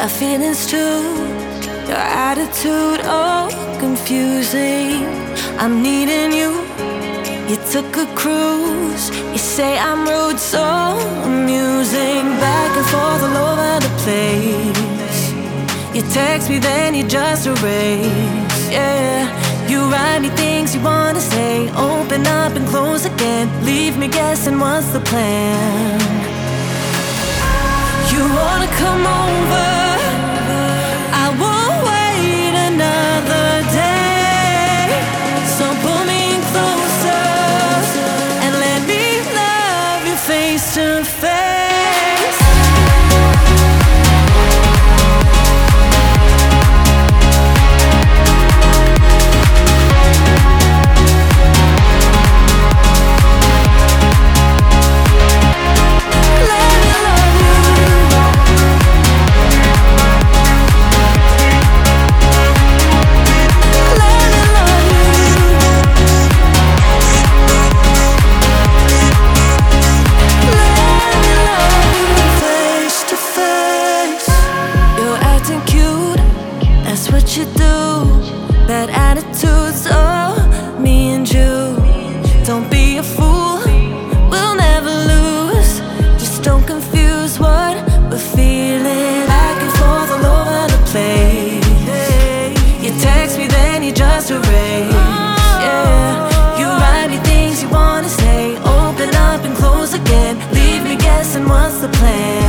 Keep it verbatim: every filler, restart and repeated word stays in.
our feelings too. Your attitude, oh, confusing. I'm needing you. You took a cruise. You say I'm rude, so amusing. Back and forth all over the place. You text me, then you just erase. Yeah, you write me things you wanna say. Open up and close again. Leave me guessing what's the plan. You wanna come over, I won't wait another day. So pull me in closer and let me love you face to face. What you do, bad attitudes, oh, me and you. Don't be a fool, we'll never lose. Just don't confuse what we're feeling. Back and forth all over the place. You text me, then you just erase. Yeah, you write me things you wanna say. Open up and close again. Leave me guessing what's the plan.